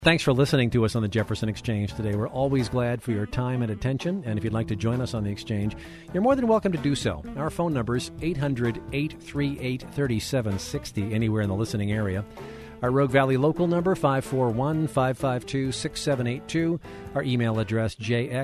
Thanks for listening to us on the Jefferson Exchange today. We're always glad for your time and attention, and if you'd like to join us on the Exchange, you're more than welcome to do so. Our phone number is 800-838-3760, anywhere in the listening area. Our Rogue Valley local number, 541-552-6782. Our email address,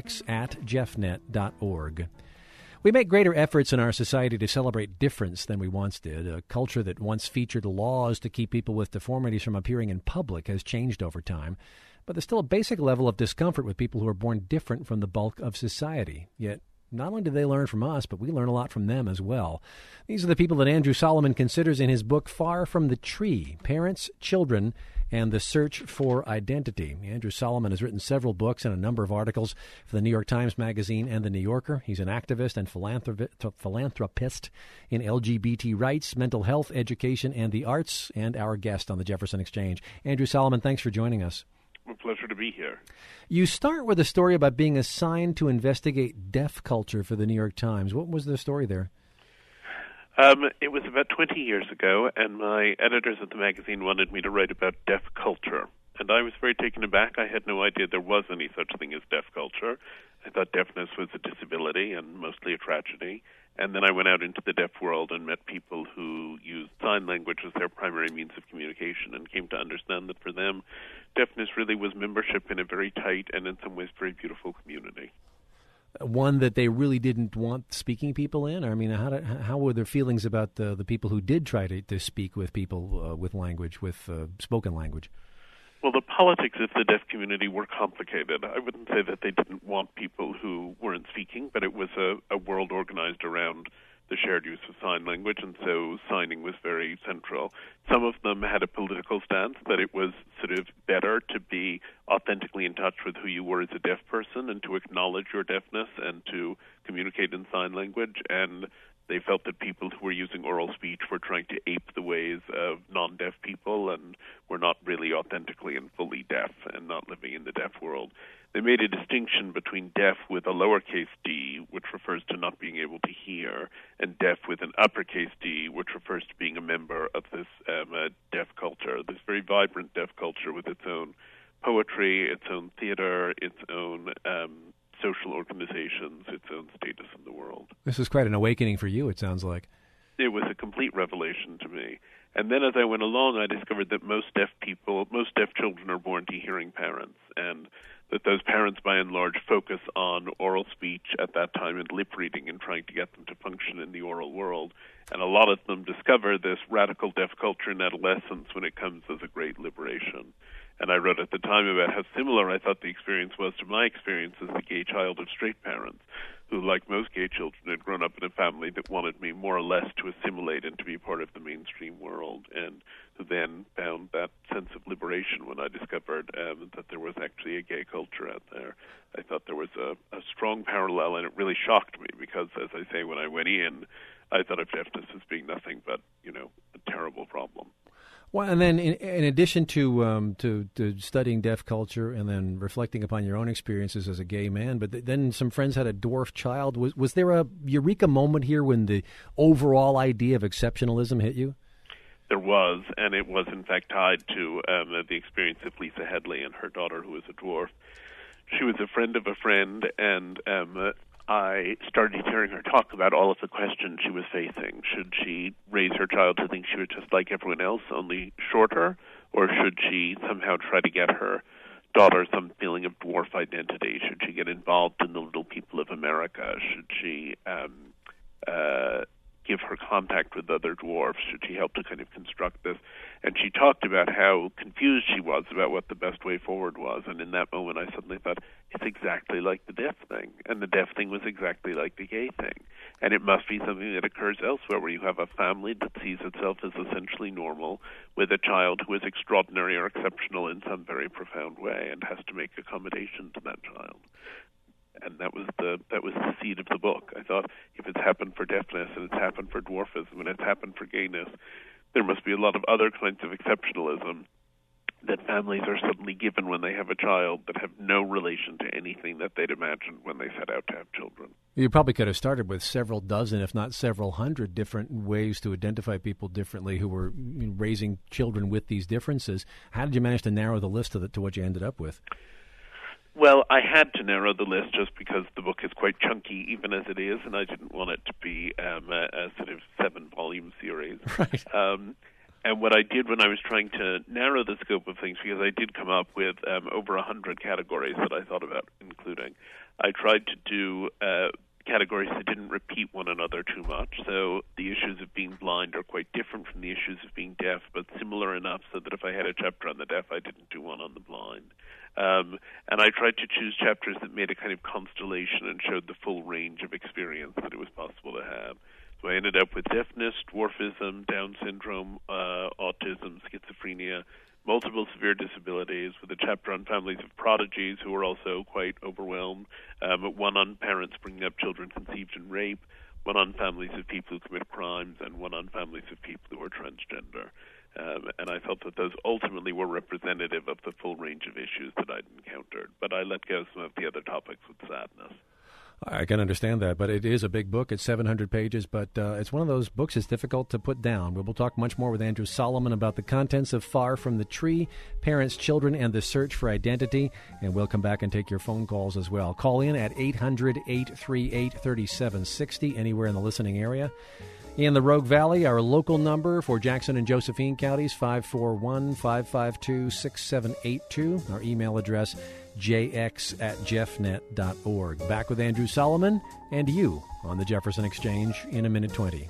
jx@jeffnet.org. We make greater efforts in our society to celebrate difference than we once did. A culture that once featured laws to keep people with deformities from appearing in public has changed over time. But there's still a basic level of discomfort with people who are born different from the bulk of society. Yet, not only do they learn from us, but we learn a lot from them as well. These are the people that Andrew Solomon considers in his book, Far from the Tree: Parents, Children, and the Search for Identity. Andrew Solomon has written several books and a number of articles for the New York Times Magazine and the New Yorker. He's an activist and philanthropist in LGBT rights, mental health, education, and the arts, and our guest on the Jefferson Exchange. Andrew Solomon, thanks for joining us. A pleasure to be here. You start with a story about being assigned to investigate deaf culture for the New York Times. What was the story there? It was about 20 years ago, and my editors at the magazine wanted me to write about deaf culture. And I was very taken aback. I had no idea there was any such thing as deaf culture. I thought deafness was a disability and mostly a tragedy. And then I went out into the deaf world and met people who used sign language as their primary means of communication and came to understand that for them, deafness really was membership in a very tight and in some ways very beautiful community. One that they really didn't want speaking people in? I mean, how were their feelings about the people who did try to speak with people with language, with spoken language? Well, the politics of the deaf community were complicated. I wouldn't say that they didn't want people who weren't speaking, but it was a world organized around the shared use of sign language, and so signing was very central. Some of them had a political stance that it was sort of better to be authentically in touch with who you were as a deaf person and to acknowledge your deafness and to communicate in sign language, and they felt that people who were using oral speech were trying to ape the ways of non-deaf people and were not really authentically and fully deaf and not living in the deaf world. They made a distinction between deaf with a lowercase d, which refers to not being able to hear, and deaf with an uppercase D, which refers to being a member of this deaf culture, this very vibrant deaf culture with its own poetry, its own theater, its own social organizations, its own status in the world. This is quite an awakening for you, it sounds like. It was a complete revelation to me. And then as I went along, I discovered that most deaf children are born to hearing parents, and that those parents, by and large, focus on oral speech at that time and lip reading and trying to get them to function in the oral world. And a lot of them discover this radical deaf culture in adolescence when it comes as a great liberation. And I wrote at the time about how similar I thought the experience was to my experience as the gay child of straight parents, who, like most gay children, had grown up in a family that wanted me more or less to assimilate and to be part of the mainstream world, and who then found that sense of liberation when I discovered that there was actually a gay culture out there. I thought there was a strong parallel, and it really shocked me because, as I say, when I went in, I thought of deafness as being nothing but, a terrible problem. Well, and then in addition to studying deaf culture and then reflecting upon your own experiences as a gay man, but then some friends had a dwarf child. Was there a eureka moment here when the overall idea of exceptionalism hit you? There was, and it was in fact tied to the experience of Lisa Headley and her daughter, who was a dwarf. She was a friend of a friend, and I started hearing her talk about all of the questions she was facing. Should she raise her child to think she was just like everyone else, only shorter, or should she somehow try to get her daughter some feeling of dwarf identity? Should she get involved in the Little People of America? Should she give her contact with other dwarfs? Should she help to kind of construct this? And she talked about how confused she was about what the best way forward was. And in that moment, I suddenly thought, it's exactly like the deaf thing. And the deaf thing was exactly like the gay thing. And it must be something that occurs elsewhere, where you have a family that sees itself as essentially normal with a child who is extraordinary or exceptional in some very profound way and has to make accommodation to that child. And that was the seed of the book. I thought, if it's happened for deafness and it's happened for dwarfism and it's happened for gayness, there must be a lot of other kinds of exceptionalism that families are suddenly given when they have a child that have no relation to anything that they'd imagined when they set out to have children. You probably could have started with several dozen, if not several hundred, different ways to identify people differently who were raising children with these differences. How did you manage to narrow the list to what you ended up with? Well, I had to narrow the list just because the book is quite chunky, even as it is, and I didn't want it to be a sort of 7-volume series. Right. And what I did when I was trying to narrow the scope of things, because I did come up with over 100 categories that I thought about including, I tried to do categories that didn't repeat one another too much. So the issues of being blind are quite different from the issues of being deaf, but similar enough so that if I had a chapter on the deaf, I didn't do one on the blind. And I tried to choose chapters that made a kind of constellation and showed the full range of experience that it was possible to have. So I ended up with deafness, dwarfism, Down syndrome, autism, schizophrenia, multiple severe disabilities, with a chapter on families of prodigies who were also quite overwhelmed, one on parents bringing up children conceived in rape, one on families of people who commit crimes, and one on families of people who are transgender. And I felt that those ultimately were representative of the full range of issues that I'd encountered. But I let go some of the other topics with sadness. I can understand that, but it is a big book. It's 700 pages, but it's one of those books that's difficult to put down. We will talk much more with Andrew Solomon about the contents of Far from the Tree, Parents, Children, and the Search for Identity, and we'll come back and take your phone calls as well. Call in at 800-838-3760, anywhere in the listening area. In the Rogue Valley, our local number for Jackson and Josephine counties, 541-552-6782. Our email address, jx@jeffnet.org. Back with Andrew Solomon and you on the Jefferson Exchange in a minute 20.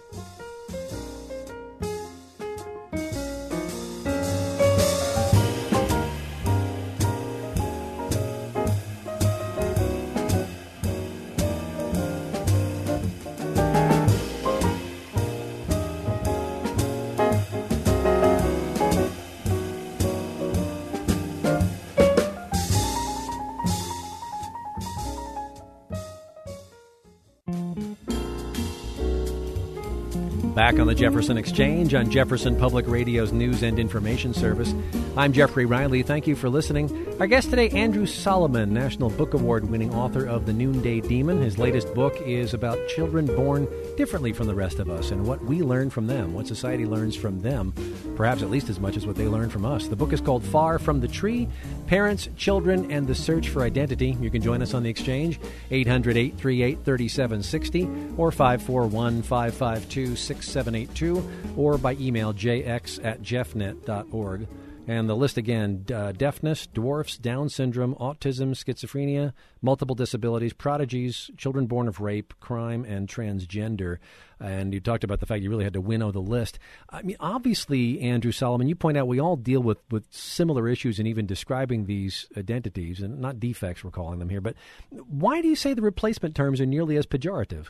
Back on the Jefferson Exchange on Jefferson Public Radio's News and Information Service. I'm Jeffrey Riley. Thank you for listening. Our guest today, Andrew Solomon, National Book Award-winning author of The Noonday Demon. His latest book is about children born differently from the rest of us and what we learn from them, what society learns from them, perhaps at least as much as what they learn from us. The book is called Far from the Tree, Parents, Children, and the Search for Identity. You can join us on the Exchange, 800-838-3760 or 541-552-6782 or by email jx@jeffnet.org. And the list again, deafness, dwarfs, Down syndrome, autism, schizophrenia, multiple disabilities, prodigies, children born of rape, crime, and transgender. And you talked about the fact you really had to winnow the list. I mean, obviously, Andrew Solomon, you point out we all deal with similar issues in even describing these identities, and not defects we're calling them here. But why do you say the replacement terms are nearly as pejorative?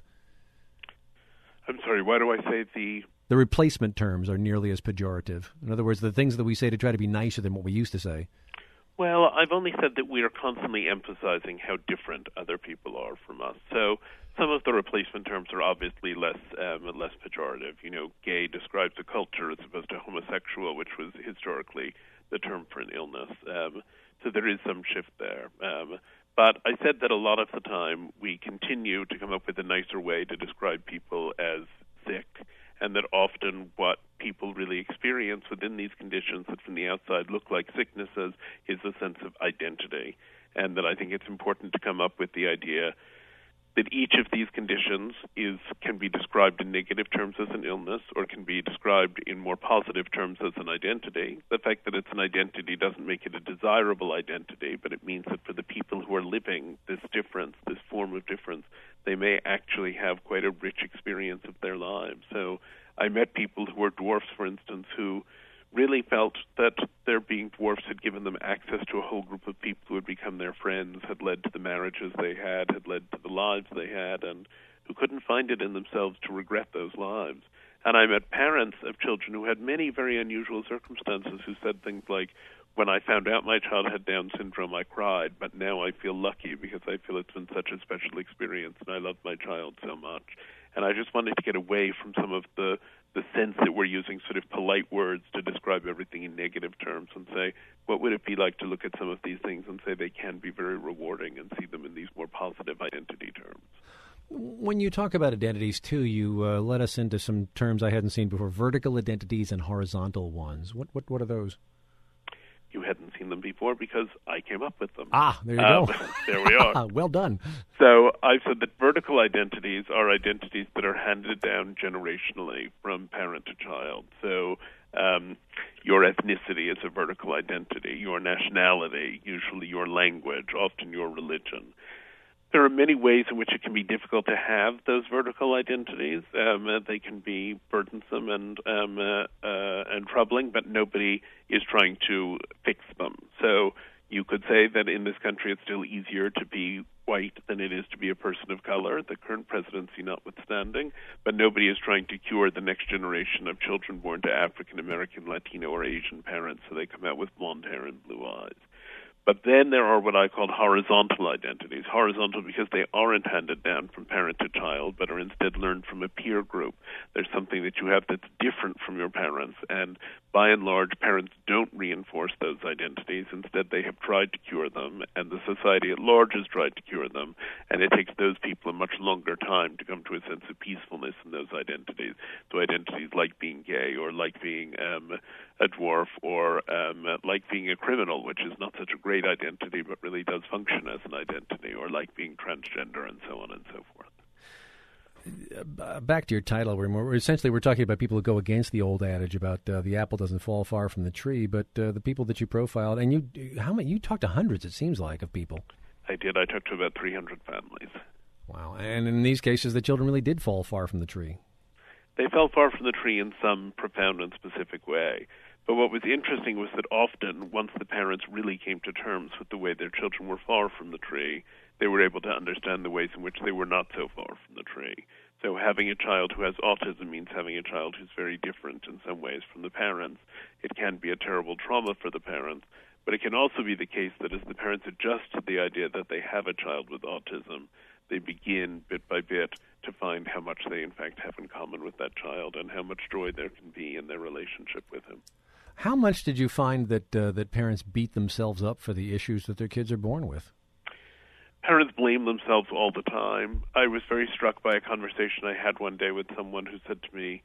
I'm sorry, why do I say the replacement terms are nearly as pejorative? In other words, the things that we say to try to be nicer than what we used to say. Well, I've only said that we are constantly emphasizing how different other people are from us. So some of the replacement terms are obviously less pejorative. You know, gay describes a culture as opposed to homosexual, which was historically the term for an illness. So there is some shift there. But I said that a lot of the time we continue to come up with a nicer way to describe people as sick, and that often what people really experience within these conditions that from the outside look like sicknesses is a sense of identity. And that I think it's important to come up with the idea that each of these conditions can be described in negative terms as an illness or can be described in more positive terms as an identity. The fact that it's an identity doesn't make it a desirable identity, but it means that for the people who are living this difference, this form of difference, they may actually have quite a rich experience of their lives. So I met people who were dwarfs, for instance, who really felt that their being dwarfs had given them access to a whole group of people who had become their friends, had led to the marriages they had led to the lives they had, and who couldn't find it in themselves to regret those lives. And I met parents of children who had many very unusual circumstances who said things like, when I found out my child had Down syndrome, I cried, but now I feel lucky because I feel it's been such a special experience and I love my child so much. And I just wanted to get away from some of the sense that we're using sort of polite words to describe everything in negative terms and say, what would it be like to look at some of these things and say they can be very rewarding and see them in these more positive identity terms? When you talk about identities, too, you led us into some terms I hadn't seen before, vertical identities and horizontal ones. What are those? You hadn't seen them before because I came up with them. Ah, there you go. There we are. Well done. So I've said that vertical identities are identities that are handed down generationally from parent to child. So your ethnicity is a vertical identity, your nationality, usually your language, often your religion. There are many ways in which it can be difficult to have those vertical identities. They can be burdensome and troubling, but nobody is trying to fix them. So you could say that in this country it's still easier to be white than it is to be a person of color, the current presidency notwithstanding, but nobody is trying to cure the next generation of children born to African American, Latino, or Asian parents so they come out with blonde hair and blue eyes. But then there are what I call horizontal identities. Horizontal because they aren't handed down from parent to child, but are instead learned from a peer group. There's something that you have that's different from your parents, and by and large, parents don't reinforce those identities. Instead, they have tried to cure them, and the society at large has tried to cure them, and it takes those people a much longer time to come to a sense of peacefulness in those identities. So identities like being gay or like being a dwarf or like being a criminal, which is not such a great identity but really does function as an identity, or like being transgender and so on and so forth. Back to your title, we're talking about people who go against the old adage about the apple doesn't fall far from the tree, but the people that you profiled, and you talked to hundreds, it seems like, of people. I did. I talked to about 300 families. Wow. And in these cases, the children really did fall far from the tree. They fell far from the tree in some profound and specific way. But what was interesting was that often, once the parents really came to terms with the way their children were far from the tree, they were able to understand the ways in which they were not so far from the tree. So having a child who has autism means having a child who's very different in some ways from the parents. It can be a terrible trauma for the parents, but it can also be the case that as the parents adjust to the idea that they have a child with autism, they begin bit by bit to find how much they in fact have in common with that child and how much joy there can be in their relationship with him. How much did you find that parents beat themselves up for the issues that their kids are born with? Parents blame themselves all the time. I was very struck by a conversation I had one day with someone who said to me,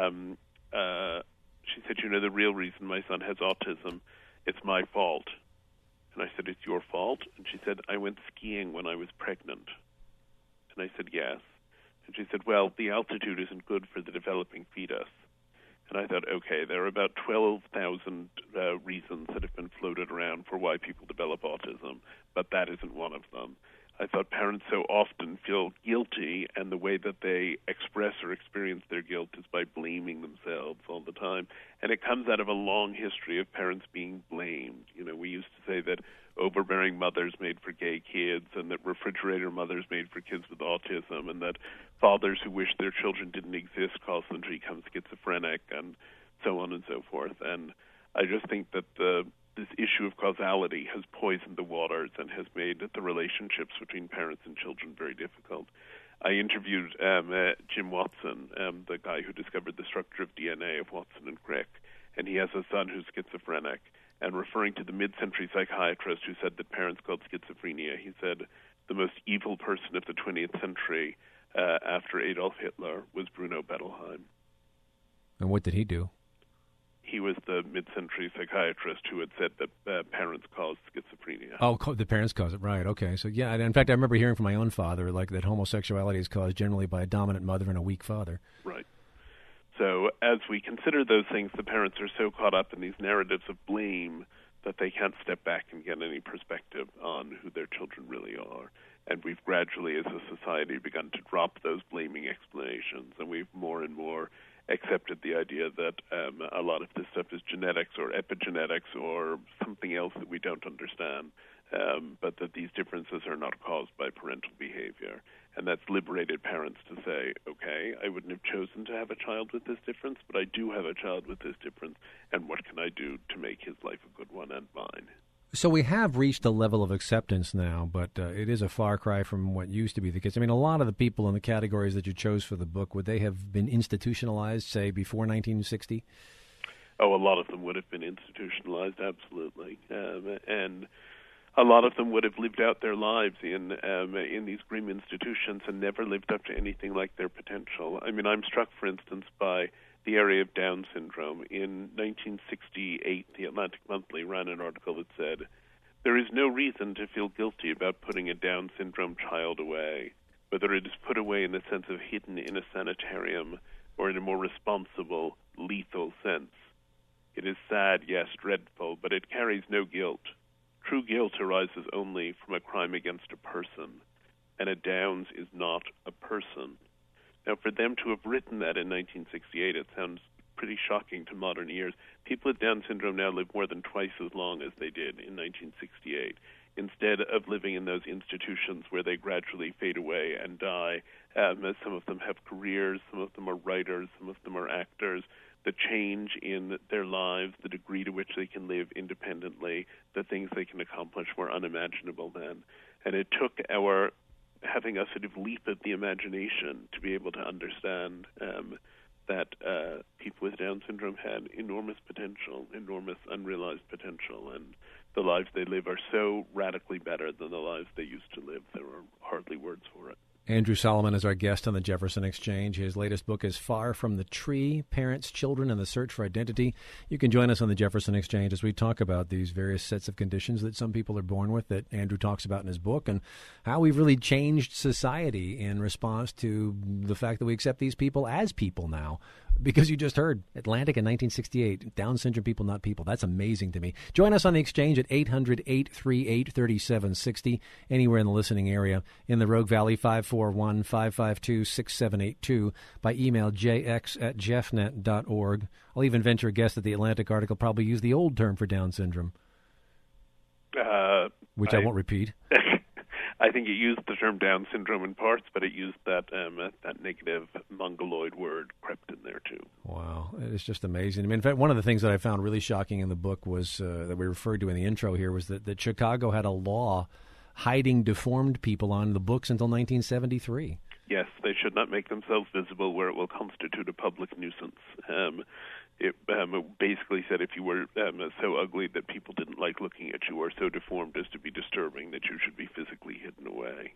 she said, the real reason my son has autism, it's my fault. And I said, it's your fault? And she said, I went skiing when I was pregnant. And I said, yes. And she said, well, the altitude isn't good for the developing fetus. And I thought, okay, there are about 12,000 reasons that have been floated around for why people develop autism, but that isn't one of them. I thought parents so often feel guilty, and the way that they express or experience their guilt is by blaming themselves all the time. And it comes out of a long history of parents being blamed. We used to say that overbearing mothers made for gay kids, and that refrigerator mothers made for kids with autism, and that fathers who wish their children didn't exist cause them to become schizophrenic, and so on and so forth. And I just think that this issue of causality has poisoned the waters and has made the relationships between parents and children very difficult. I interviewed Jim Watson, the guy who discovered the structure of DNA of Watson and Crick, and he has a son who's schizophrenic. And referring to the mid-century psychiatrist who said that parents called schizophrenia, he said the most evil person of the 20th century after Adolf Hitler was Bruno Bettelheim. And what did he do? He was the mid-century psychiatrist who had said that parents caused schizophrenia. Oh, the parents cause it, right, okay. So, yeah, in fact, I remember hearing from my own father, that homosexuality is caused generally by a dominant mother and a weak father. Right. So as we consider those things, the parents are so caught up in these narratives of blame that they can't step back and get any perspective on who their children really are. And we've gradually, as a society, begun to drop those blaming explanations, and we've more and more accepted the idea that a lot of this stuff is genetics or epigenetics or something else that we don't understand, but that these differences are not caused by parental behavior. And that's liberated parents to say, okay, I wouldn't have chosen to have a child with this difference, but I do have a child with this difference, and what can I do to make his life a good one and mine? So we have reached a level of acceptance now, but it is a far cry from what used to be the case. I mean, a lot of the people in the categories that you chose for the book, would they have been institutionalized, say, before 1960? Oh, a lot of them would have been institutionalized, absolutely. And a lot of them would have lived out their lives in these grim institutions and never lived up to anything like their potential. I mean, I'm struck, for instance, by the area of Down syndrome. In 1968, the Atlantic Monthly ran an article that said, "There is no reason to feel guilty about putting a Down syndrome child away, whether it is put away in the sense of hidden in a sanitarium or in a more responsible, lethal sense. It is sad, yes, dreadful, but it carries no guilt. True guilt arises only from a crime against a person, and a Downs is not a person." Now, for them to have written that in 1968, it sounds pretty shocking to modern ears. People with Down syndrome now live more than twice as long as they did in 1968. Instead of living in those institutions where they gradually fade away and die, some of them have careers, some of them are writers, some of them are actors. The change in their lives, the degree to which they can live independently, the things they can accomplish were unimaginable then. And it took our having a sort of leap of the imagination to be able to understand that people with Down syndrome had enormous potential, enormous unrealized potential, and the lives they live are so radically better than the lives they used to live. There are hardly words for it. Andrew Solomon is our guest on the Jefferson Exchange. His latest book is Far from the Tree, Parents, Children, and the Search for Identity. You can join us on the Jefferson Exchange as we talk about these various sets of conditions that some people are born with that Andrew talks about in his book, and how we've really changed society in response to the fact that we accept these people as people now. Because you just heard Atlantic in 1968, Down syndrome people, not people. That's amazing to me. Join us on the Exchange at 800-838-3760, anywhere in the listening area. In the Rogue Valley, 541-552-6782, by email jx@jeffnet.org. I'll even venture a guess that the Atlantic article probably used the old term for Down syndrome, which I won't repeat. I think it used the term Down syndrome in parts, but it used that negative mongoloid word crept in there too. Wow, it's just amazing. I mean, in fact, one of the things that I found really shocking in the book was that we referred to in the intro here was that Chicago had a law hiding deformed people on the books until 1973. Yes, they should not make themselves visible where it will constitute a public nuisance. It basically said if you were so ugly that people didn't like looking at you, or so deformed as to be disturbing, that you should be physically hidden away.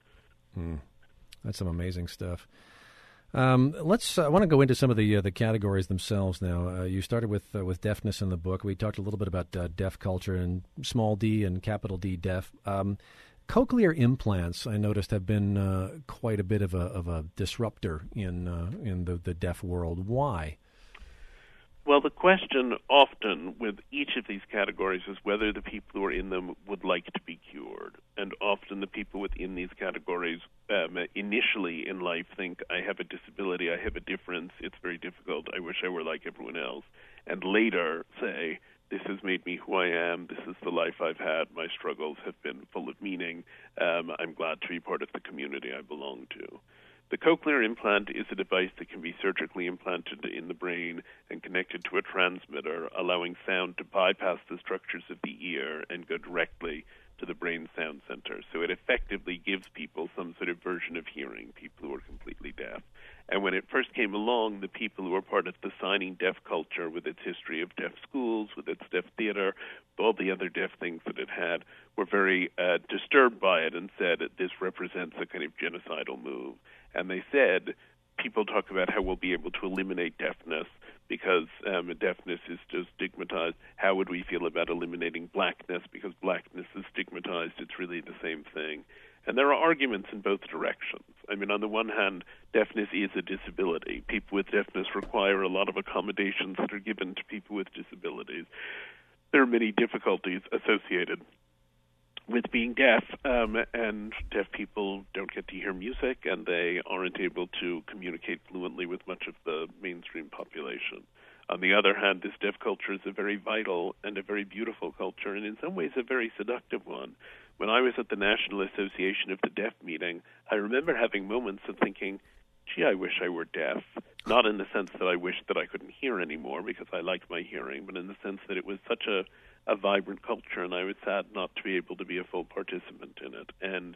That's some amazing stuff. I want to go into some of the categories themselves now. You started with deafness in the book. We talked a little bit about deaf culture and small d and capital D deaf. Cochlear implants, I noticed, have been quite a bit of a disruptor in the deaf world. Why? Well, the question often with each of these categories is whether the people who are in them would like to be cured. And often the people within these categories initially in life think, I have a disability, I have a difference, it's very difficult, I wish I were like everyone else. And later say, this has made me who I am, this is the life I've had, my struggles have been full of meaning, I'm glad to be part of the community I belong to. The cochlear implant is a device that can be surgically implanted in the brain and connected to a transmitter, allowing sound to bypass the structures of the ear and go directly to the brain sound center. So it effectively gives people some sort of version of hearing, people who are completely deaf. And when it first came along, the people who were part of the signing deaf culture, with its history of deaf schools, with its deaf theater, all the other deaf things that it had, were very disturbed by it and said this represents a kind of genocidal move. And they said, people talk about how we'll be able to eliminate deafness because deafness is just stigmatized. How would we feel about eliminating blackness because blackness is stigmatized? It's really the same thing. And there are arguments in both directions. I mean, on the one hand, deafness is a disability. People with deafness require a lot of accommodations that are given to people with disabilities. There are many difficulties associated with being deaf, and deaf people don't get to hear music, and they aren't able to communicate fluently with much of the mainstream population. On the other hand, this deaf culture is a very vital and a very beautiful culture, and in some ways a very seductive one. When I was at the National Association of the Deaf meeting, I remember having moments of thinking, gee, I wish I were deaf. Not in the sense that I wished that I couldn't hear anymore, because I like my hearing, but in the sense that it was such a vibrant culture, and I was sad not to be able to be a full participant in it. And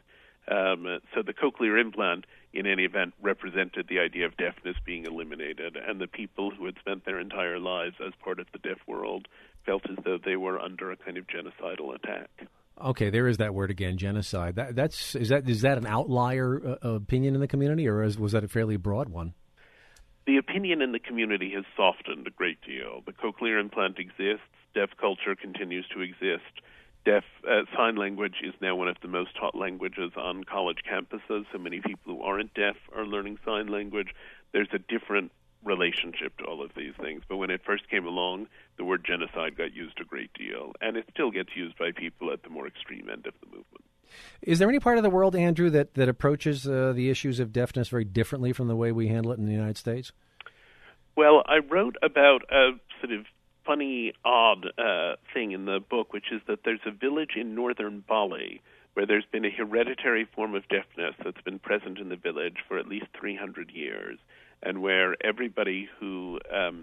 so the cochlear implant, in any event, represented the idea of deafness being eliminated, and the people who had spent their entire lives as part of the deaf world felt as though they were under a kind of genocidal attack. Okay, there is that word again, genocide. Is that an outlier opinion in the community, or was that a fairly broad one? The opinion in the community has softened a great deal. The cochlear implant exists. Deaf culture continues to exist. Deaf sign language is now one of the most taught languages on college campuses. So many people who aren't deaf are learning sign language. There's a different relationship to all of these things. But when it first came along, the word genocide got used a great deal, and it still gets used by people at the more extreme end of the movement. Is there any part of the world, Andrew, that approaches the issues of deafness very differently from the way we handle it in the United States? Well, I wrote about a sort of funny, odd thing in the book, which is that there's a village in northern Bali where there's been a hereditary form of deafness that's been present in the village for at least 300 years, and where everybody who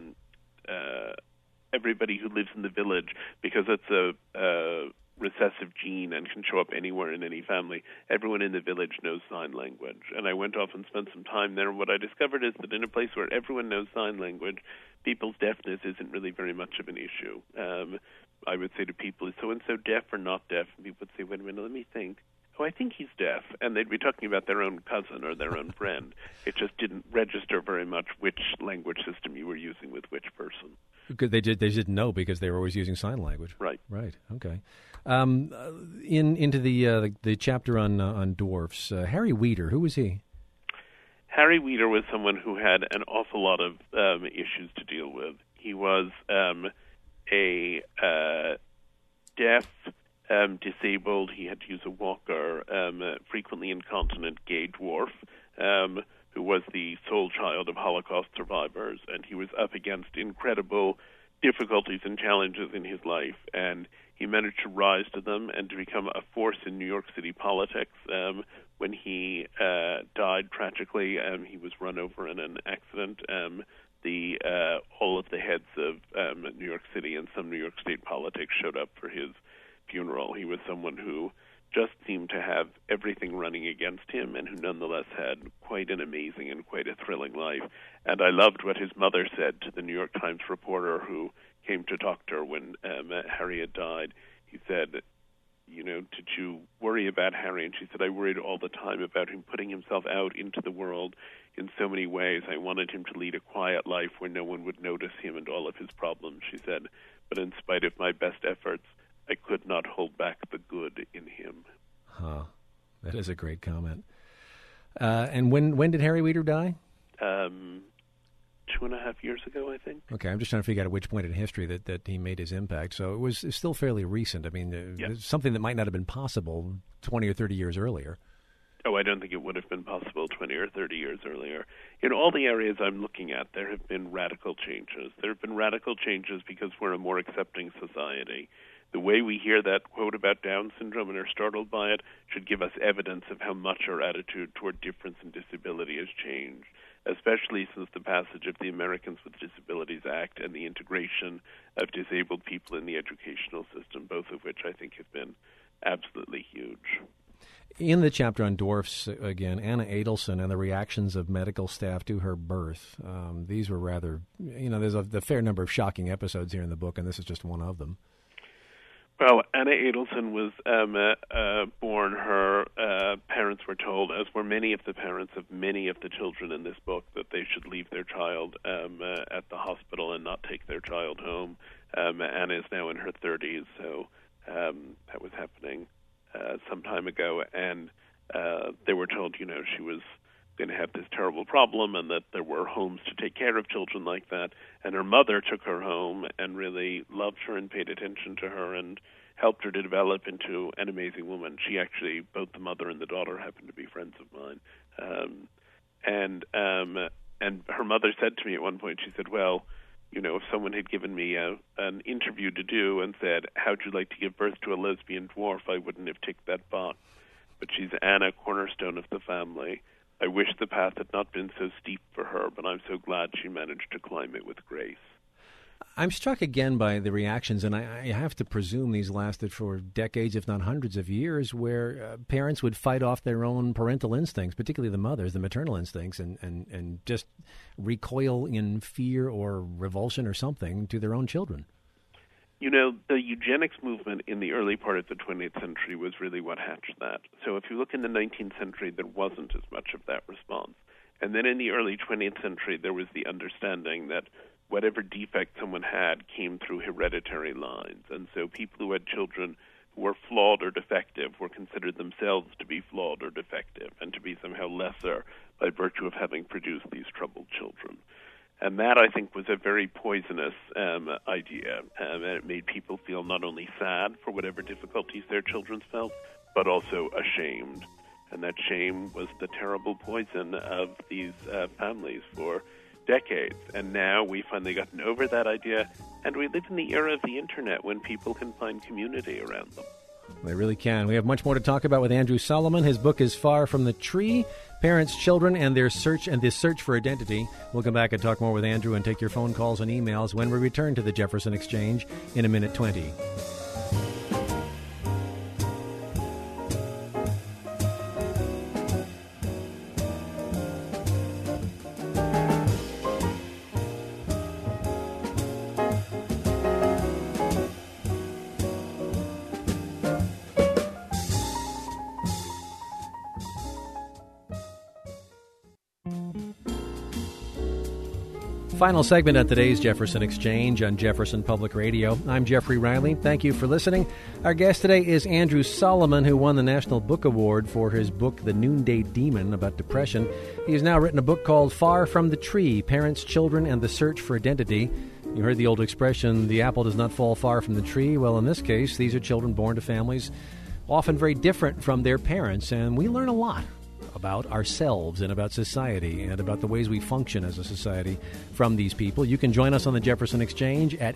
lives in the village, because it's a recessive gene and can show up anywhere in any family, everyone in the village knows sign language. And I went off and spent some time there, and what I discovered is that in a place where everyone knows sign language, people's deafness isn't really very much of an issue. I would say to people, is so-and-so deaf or not deaf? And people would say, wait a minute, let me think. Oh, I think he's deaf. And they'd be talking about their own cousin or their own friend. It just didn't register very much which language system you were using with which person. Because they didn't know because they were always using sign language. Right. Right. Okay. Into the chapter on dwarfs, Harry Wieder, who was he? Harry Wieder was someone who had an awful lot of issues to deal with. He was a deaf, disabled, he had to use a walker, frequently incontinent gay dwarf, who was the sole child of Holocaust survivors, and he was up against incredible difficulties and challenges in his life, and he managed to rise to them and to become a force in New York City politics. When he died tragically, he was run over in an accident. All of the heads of New York City and some New York State politics showed up for his funeral. He was someone who just seemed to have everything running against him and who nonetheless had quite an amazing and quite a thrilling life. And I loved what his mother said to the New York Times reporter who came to talk to her when Harry had died. He said, did you worry about Harry? And she said, I worried all the time about him putting himself out into the world in so many ways. I wanted him to lead a quiet life where no one would notice him and all of his problems, she said. But in spite of my best efforts, I could not hold back the good in him. Huh. That is a great comment. And when did Harry Wieder die? 2.5 years ago, I think. Okay, I'm just trying to figure out at which point in history that he made his impact. So it's still fairly recent. I mean, It's something that might not have been possible 20 or 30 years earlier. Oh, I don't think it would have been possible 20 or 30 years earlier. In all the areas I'm looking at, there have been radical changes. There have been radical changes because we're a more accepting society. The way we hear that quote about Down syndrome and are startled by it should give us evidence of how much our attitude toward difference and disability has changed, especially since the passage of the Americans with Disabilities Act and the integration of disabled people in the educational system, both of which I think have been absolutely huge. In the chapter on dwarfs, again, Anna Adelson and the reactions of medical staff to her birth, these were rather, there's a fair number of shocking episodes here in the book, and this is just one of them. Well, Anna Adelson was born. Her parents were told, as were many of the parents of many of the children in this book, that they should leave their child at the hospital and not take their child home. Anna is now in her 30s, so that was happening some time ago. And they were told, she was going to have this terrible problem and that there were homes to take care of children like that. And her mother took her home and really loved her and paid attention to her and helped her to develop into an amazing woman. She actually, both the mother and the daughter happen to be friends of mine. And her mother said to me at one point, she said, well, if someone had given me an interview to do and said, how'd you like to give birth to a lesbian dwarf, I wouldn't have ticked that box. But she's Anna, cornerstone of the family. I wish the path had not been so steep for her, but I'm so glad she managed to climb it with grace. I'm struck again by the reactions, and I have to presume these lasted for decades, if not hundreds of years, where parents would fight off their own parental instincts, particularly the mothers, the maternal instincts, and just recoil in fear or revulsion or something to their own children. You know, the eugenics movement in the early part of the 20th century was really what hatched that. So if you look in the 19th century, there wasn't as much of that response. And then in the early 20th century, there was the understanding that whatever defect someone had came through hereditary lines. And so people who had children who were flawed or defective were considered themselves to be flawed or defective and to be somehow lesser by virtue of having produced these troubled children. And that, I think, was a very poisonous idea. And it made people feel not only sad for whatever difficulties their children felt, but also ashamed. And that shame was the terrible poison of these families for decades. And now we've finally gotten over that idea, and we live in the era of the Internet when people can find community around them. They really can. We have much more to talk about with Andrew Solomon. His book is Far from the Tree, Parents, Children, and Their Search for Identity. We'll come back and talk more with Andrew and take your phone calls and emails when we return to the Jefferson Exchange in a minute 20. Final segment on today's Jefferson Exchange on Jefferson Public Radio. I'm Jeffrey Riley. Thank you for listening. Our guest today is Andrew Solomon, who won the National Book Award for his book, The Noonday Demon, about depression. He has now written a book called Far from the Tree, Parents, Children, and the Search for Identity. You heard the old expression, the apple does not fall far from the tree. Well, in this case, these are children born to families often very different from their parents, and we learn a lot about ourselves and about society and about the ways we function as a society from these people. You can join us on the Jefferson Exchange at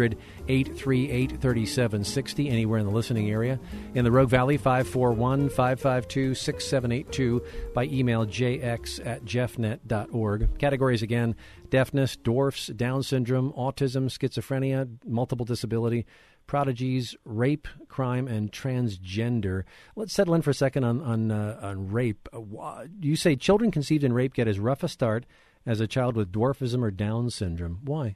800-838-3760 anywhere in the listening area. In the Rogue Valley, 541-552-6782 by email jx@jeffnet.org. Categories again: deafness, dwarfs, Down syndrome, autism, schizophrenia, multiple disability, prodigies, rape, crime, and transgender. Let's settle in for a second on rape. You say children conceived in rape get as rough a start as a child with dwarfism or Down syndrome. Why?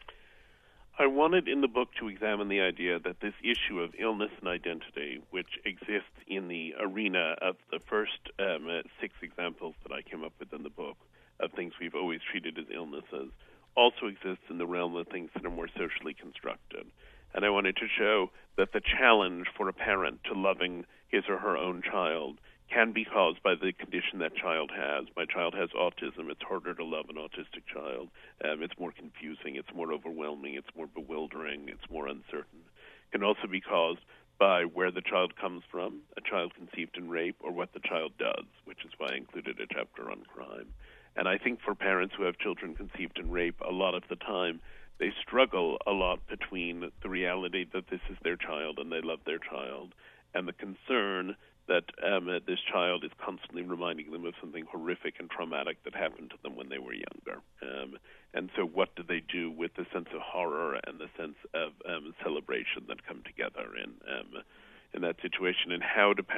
I wanted in the book to examine the idea that this issue of illness and identity, which exists in the arena of the first 6 examples that I came up with in the book of things we've always treated as illnesses, also exists in the realm of things that are more socially constructed. And I wanted to show that the challenge for a parent to loving his or her own child can be caused by the condition that child has. My child has autism. It's harder to love an autistic child. It's more confusing. It's more overwhelming. It's more bewildering. It's more uncertain. It can also be caused by where the child comes from, a child conceived in rape, or what the child does, which is why I included a chapter on crime. And I think for parents who have children conceived in rape, a lot of the time, they struggle a lot between the reality that this is their child and they love their child, and the concern that this child is constantly reminding them of something horrific and traumatic that happened to them when they were younger. And so what do they do with the sense of horror and the sense of celebration that come together in that situation? And how do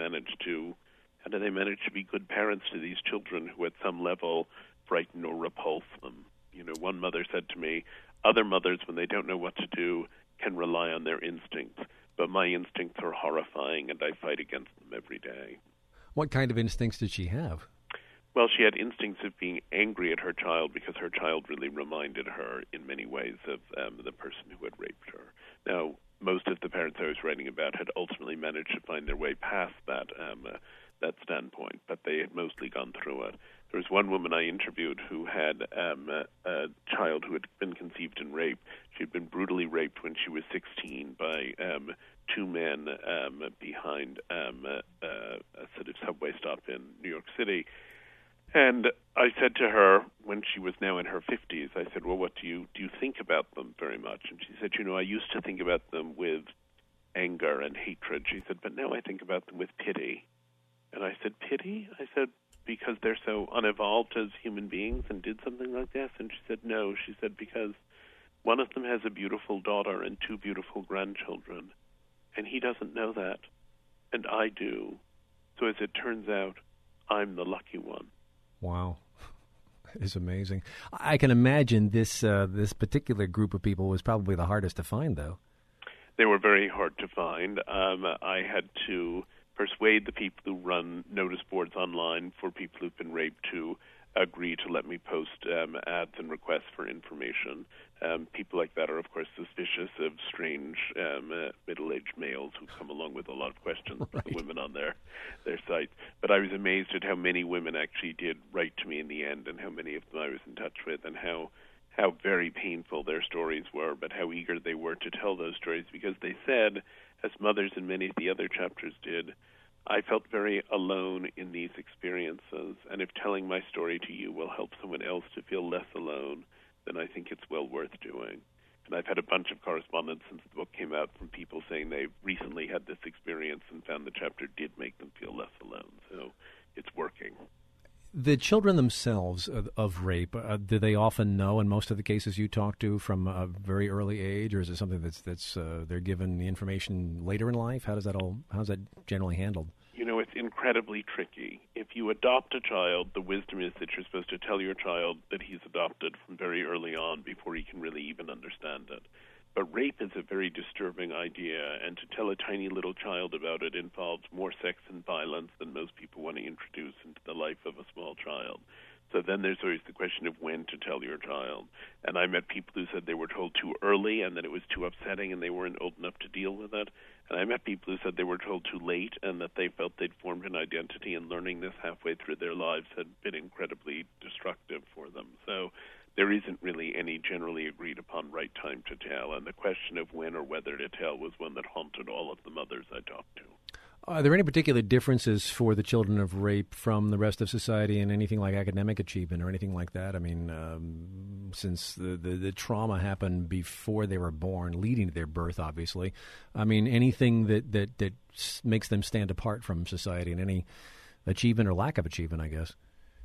they manage to be good parents to these children who at some level frighten or repulse them? You know, one mother said to me, other mothers, when they don't know what to do, can rely on their instincts. But my instincts are horrifying, and I fight against them every day. What kind of instincts did she have? Well, she had instincts of being angry at her child because her child really reminded her in many ways of the person who had raped her. Now, most of the parents I was writing about had ultimately managed to find their way past that standpoint, but they had mostly gone through it. There was one woman I interviewed who had a child who had been conceived in rape. She had been brutally raped when she was 16 by 2 men behind a sort of subway stop in New York City. And I said to her, when she was now in her 50s, I said, well, what do you think about them very much? And she said, I used to think about them with anger and hatred. She said, but now I think about them with pity. And I said, pity? I said, because they're so unevolved as human beings and did something like this? And she said, no. She said, because one of them has a beautiful daughter and 2 beautiful grandchildren, and he doesn't know that, and I do. So as it turns out, I'm the lucky one. Wow. That is amazing. I can imagine this particular group of people was probably the hardest to find, though. They were very hard to find. I had to persuade the people who run notice boards online for people who've been raped to agree to let me post ads and requests for information. People like that are, of course, suspicious of strange middle-aged males who come along with a lot of questions to the women on their site. But I was amazed at how many women actually did write to me in the end, and how many of them I was in touch with, and how very painful their stories were, but how eager they were to tell those stories, because they said, as mothers in many of the other chapters did, I felt very alone in these experiences, and if telling my story to you will help someone else to feel less alone, then I think it's well worth doing. And I've had a bunch of correspondence since the book came out from people saying they recently had this experience and found the chapter did make them feel less alone. So it's working. The children themselves of rape, do they often know in most of the cases you talk to from a very early age, or is it something that's they're given the information later in life? How's that generally handled? You know, it's incredibly tricky. If you adopt a child, the wisdom is that you're supposed to tell your child that he's adopted from very early on before he can really even understand it. But rape is a very disturbing idea, and to tell a tiny little child about it involves more sex and violence than most people want to introduce into the life of a small child. So then there's always the question of when to tell your child. And I met people who said they were told too early and that it was too upsetting and they weren't old enough to deal with it. And I met people who said they were told too late and that they felt they'd formed an identity, and learning this halfway through their lives had been incredibly destructive for them. So there isn't really any generally agreed upon right time to tell, and the question of when or whether to tell was one that haunted all of the mothers I talked to. Are there any particular differences for the children of rape from the rest of society in anything like academic achievement or anything like that? I mean, since the trauma happened before they were born, leading to their birth, obviously. I mean, anything that makes them stand apart from society in any achievement or lack of achievement, I guess.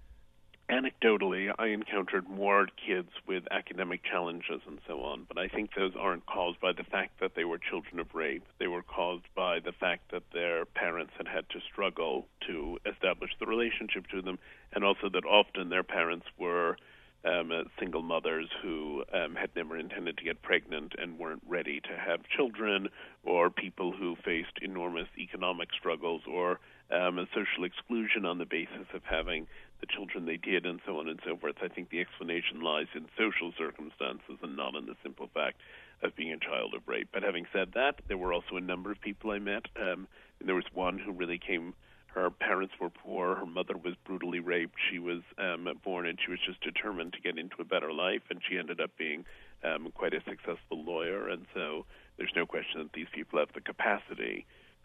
Anecdotally, I encountered more kids with academic challenges and so on, but I think those aren't caused by the fact that they were children of rape. They were caused by the fact that their parents had to struggle to establish the relationship to them, and also that often their parents were single mothers who had never intended to get pregnant and weren't ready to have children, or people who faced enormous economic struggles or social exclusion on the basis of having the children they did, and so on and so forth. I think the explanation lies in social circumstances and not in the simple fact of being a child of rape. But having said that, there were also a number of people I met. And there was one who really came. Her parents were poor. Her mother was brutally raped. She was born, and she was just determined to get into a better life, and she ended up being quite a successful lawyer. And so there's no question that these people have the capacity,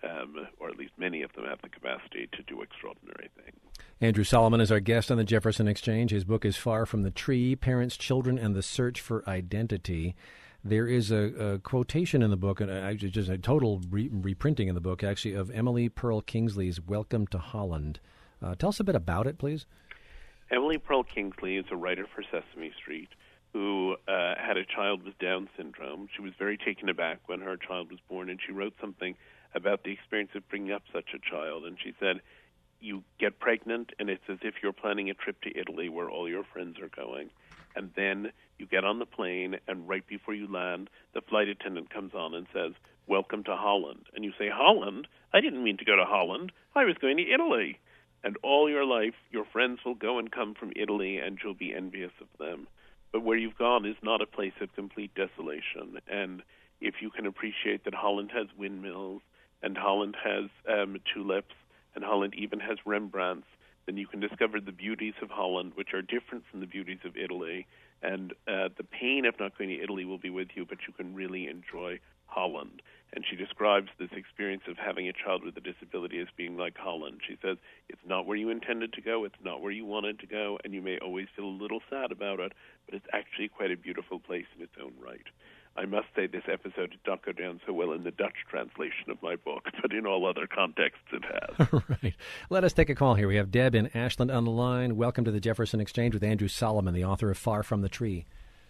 or at least many of them have the capacity, to do extraordinary things. Andrew Solomon is our guest on the Jefferson Exchange. His book is Far from the Tree, Parents, Children, and the Search for Identity. There is a quotation in the book, and just a total reprinting in the book, actually, of Emily Pearl Kingsley's Welcome to Holland. Tell us a bit about it, please. Emily Pearl Kingsley is a writer for Sesame Street who had a child with Down syndrome. She was very taken aback when her child was born, and she wrote something about the experience of bringing up such a child. And she said, you get pregnant, and it's as if you're planning a trip to Italy where all your friends are going. And then you get on the plane, and right before you land, the flight attendant comes on and says, welcome to Holland. And you say, Holland? I didn't mean to go to Holland. I was going to Italy. And all your life, your friends will go and come from Italy, and you'll be envious of them. But where you've gone is not a place of complete desolation. And if you can appreciate that Holland has windmills, and Holland has tulips, and Holland even has Rembrandts, then you can discover the beauties of Holland, which are different from the beauties of Italy. And the pain of not going to Italy will be with you, but you can really enjoy Holland. And she describes this experience of having a child with a disability as being like Holland. She says, it's not where you intended to go, it's not where you wanted to go, and you may always feel a little sad about it, but it's actually quite a beautiful place in its own right. I must say this episode did not go down so well in the Dutch translation of my book, but in all other contexts it has. Right. Let us take a call here. We have Deb in Ashland on the line. Welcome to the Jefferson Exchange with Andrew Solomon, the author of Far from the Tree.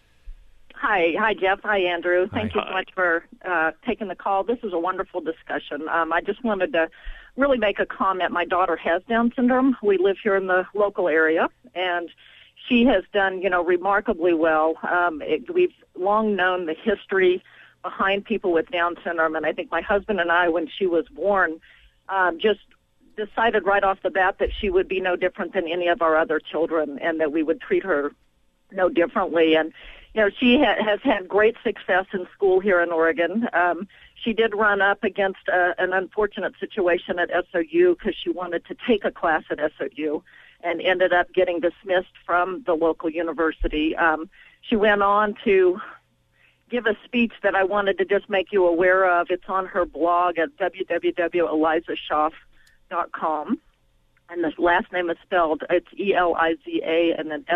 Hi, Jeff. Hi, Andrew. Thank you so much for taking the call. This is a wonderful discussion. I just wanted to really make a comment. My daughter has Down syndrome. We live here in the local area, and she has done, remarkably well. We've long known the history behind people with Down syndrome. And I think my husband and I, when she was born, just decided right off the bat that she would be no different than any of our other children, and that we would treat her no differently. And she has had great success in school here in Oregon. She did run up against an unfortunate situation at SOU because she wanted to take a class at SOU and ended up getting dismissed from the local university. She went on to give a speech that I wanted to just make you aware of. It's on her blog at www.elizaschaaf.com. And the last name is spelled, it's Eliza and then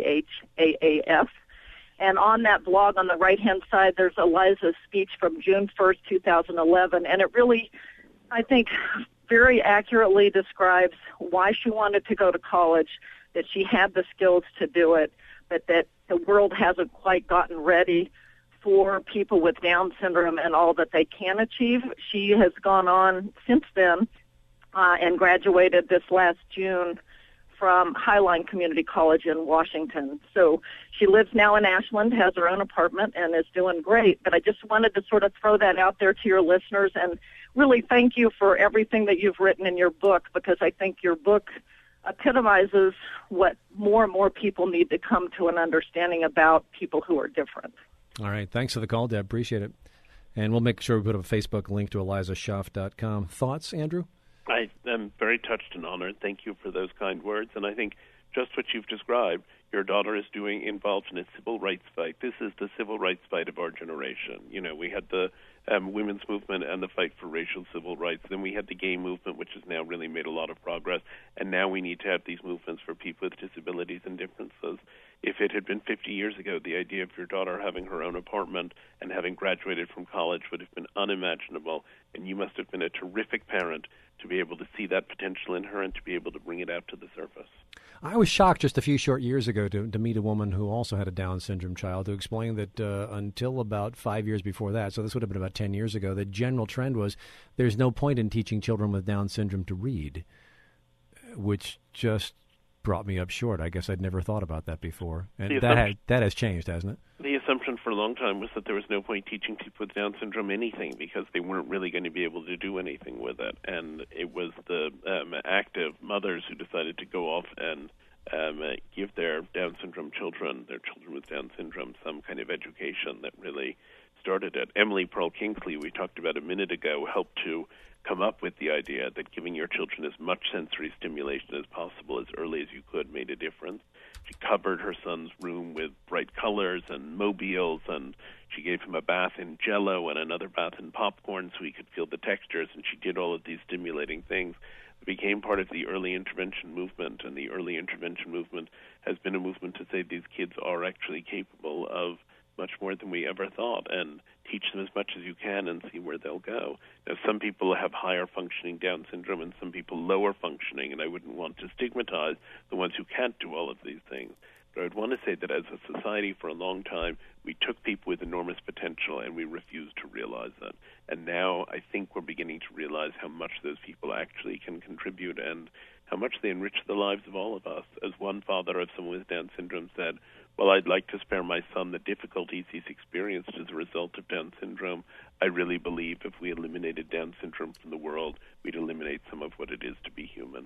Schaaf. And on that blog on the right-hand side, there's Eliza's speech from June 1st, 2011. And it really, I think, very accurately describes why she wanted to go to college, that she had the skills to do it, but that the world hasn't quite gotten ready for people with Down syndrome and all that they can achieve. She has gone on since then and graduated this last June from Highline Community College in Washington. So she lives now in Ashland, has her own apartment, and is doing great. But I just wanted to sort of throw that out there to your listeners and really thank you for everything that you've written in your book, because I think your book epitomizes what more and more people need to come to an understanding about people who are different. All right. Thanks for the call, Deb. Appreciate it. And we'll make sure we put up a Facebook link to elizaschaaf.com. Thoughts, Andrew? I am very touched and honored. Thank you for those kind words. And I think just what you've described, your daughter is involved in a civil rights fight. This is the civil rights fight of our generation. We had the women's movement and the fight for racial civil rights. Then we had the gay movement, which has now really made a lot of progress. And now we need to have these movements for people with disabilities and differences. If it had been 50 years ago, the idea of your daughter having her own apartment and having graduated from college would have been unimaginable. And you must have been a terrific parent to be able to see that potential in her and to be able to bring it out to the surface. I was shocked just a few short years ago to meet a woman who also had a Down syndrome child, who explained that until about 5 years before that, so this would have been about 10 years ago, the general trend was there's no point in teaching children with Down syndrome to read, which just brought me up short. I guess I'd never thought about that before. And that has changed, hasn't it? The assumption for a long time was that there was no point teaching people with Down syndrome anything because they weren't really going to be able to do anything with it. And it was the active mothers who decided to go off and give their Down syndrome children, their children with Down syndrome, some kind of education that really started it. Emily Pearl Kingsley, we talked about a minute ago, helped to come up with the idea that giving your children as much sensory stimulation as possible as early as you could made a difference. She covered her son's room with bright colors and mobiles, and she gave him a bath in Jell-O and another bath in popcorn so he could feel the textures, and she did all of these stimulating things. It became part of the early intervention movement, and the early intervention movement has been a movement to say these kids are actually capable of much more than we ever thought, and teach them as much as you can and see where they'll go. Now, some people have higher functioning Down syndrome and some people lower functioning, and I wouldn't want to stigmatize the ones who can't do all of these things. But I would want to say that as a society for a long time, we took people with enormous potential and we refused to realize that. And now I think we're beginning to realize how much those people actually can contribute and how much they enrich the lives of all of us. As one father of someone with Down syndrome said, well, I'd like to spare my son the difficulties he's experienced as a result of Down syndrome. I really believe if we eliminated Down syndrome from the world, we'd eliminate some of what it is to be human.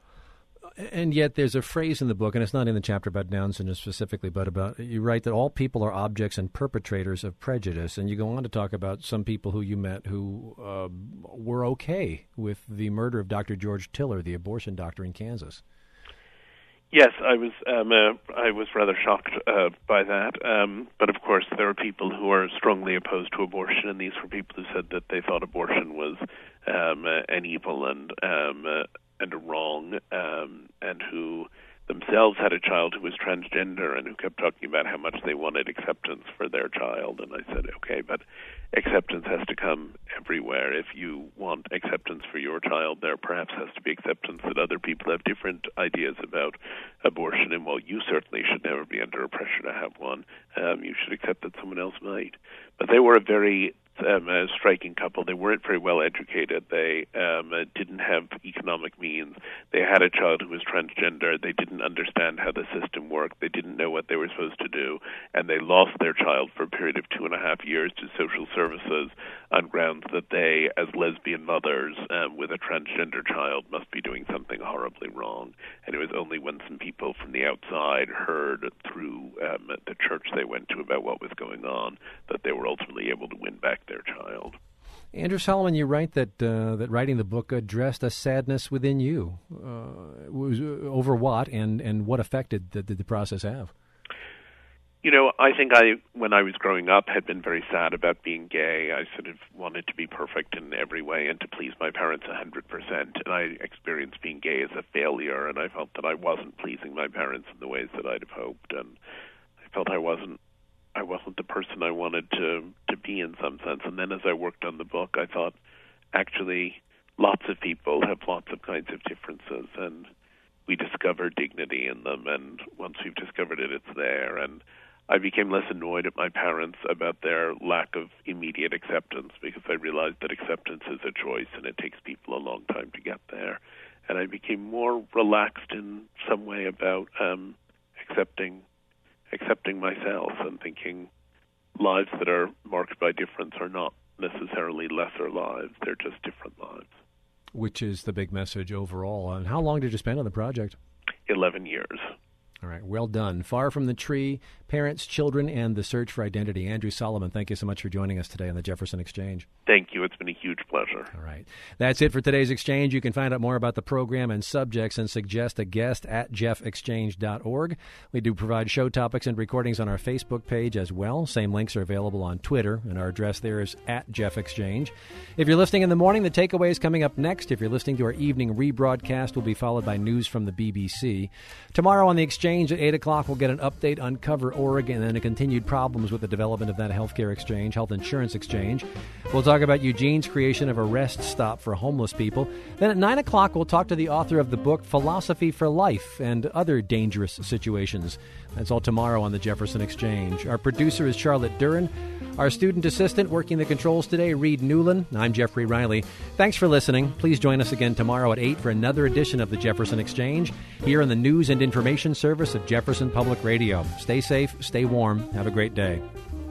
And yet there's a phrase in the book, and it's not in the chapter about Down syndrome specifically, but about, you write that all people are objects and perpetrators of prejudice, and you go on to talk about some people who you met who were okay with the murder of Dr. George Tiller, the abortion doctor in Kansas. Yes, I was rather shocked by that. But of course, there are people who are strongly opposed to abortion, and these were people who said that they thought abortion was an evil and a wrong, and who themselves had a child who was transgender and who kept talking about how much they wanted acceptance for their child. And I said, okay, but acceptance has to come everywhere. If you want acceptance for your child, there perhaps has to be acceptance that other people have different ideas about abortion. And while you certainly should never be under pressure to have one, you should accept that someone else might. But they were a very a striking couple. They weren't very well educated. They didn't have economic means. They had a child who was transgender. They didn't understand how the system worked. They didn't know what they were supposed to do. And they lost their child for a period of 2.5 years to social services on grounds that they, as lesbian mothers with a transgender child, must be doing something horribly wrong. And it was only when some people from the outside heard through the church they went to about what was going on that they were ultimately able to win back their child. Andrew Solomon, you write that writing the book addressed a sadness within you. Was over what and what effect did the process have? You know, I think when I was growing up, had been very sad about being gay. I sort of wanted to be perfect in every way and to please my parents 100%. And I experienced being gay as a failure, and I felt that I wasn't pleasing my parents in the ways that I'd have hoped, and I felt I wasn't the person I wanted to be in some sense. And then as I worked on the book, I thought, actually, lots of people have lots of kinds of differences, and we discover dignity in them, and once we've discovered it, it's there. And I became less annoyed at my parents about their lack of immediate acceptance, because I realized that acceptance is a choice, and it takes people a long time to get there. And I became more relaxed in some way about accepting myself and thinking lives that are marked by difference are not necessarily lesser lives. They're just different lives. Which is the big message overall. And how long did you spend on the project? 11 years. All right, well done. Far from the Tree, Parents, Children, and the Search for Identity. Andrew Solomon, thank you so much for joining us today on the Jefferson Exchange. Thank you. It's been a huge pleasure. All right. That's it for today's Exchange. You can find out more about the program and subjects and suggest a guest at jeffexchange.org. We do provide show topics and recordings on our Facebook page as well. Same links are available on Twitter, and our address there is at jeffexchange. If you're listening in the morning, the takeaway is coming up next. If you're listening to our evening rebroadcast, will be followed by news from the BBC. Tomorrow on the Exchange at 8 o'clock, we'll get an update on Cover Oregon and the continued problems with the development of that healthcare exchange, health insurance exchange. We'll talk about Eugene's creation of a rest stop for homeless people. Then at 9 o'clock, we'll talk to the author of the book Philosophy for Life and Other Dangerous Situations. That's all tomorrow on the Jefferson Exchange. Our producer is Charlotte Duran. Our student assistant working the controls today, Reed Newland. I'm Jeffrey Riley. Thanks for listening. Please join us again tomorrow at 8 for another edition of the Jefferson Exchange here on the News and Information Service of Jefferson Public Radio. Stay safe, stay warm. Have a great day.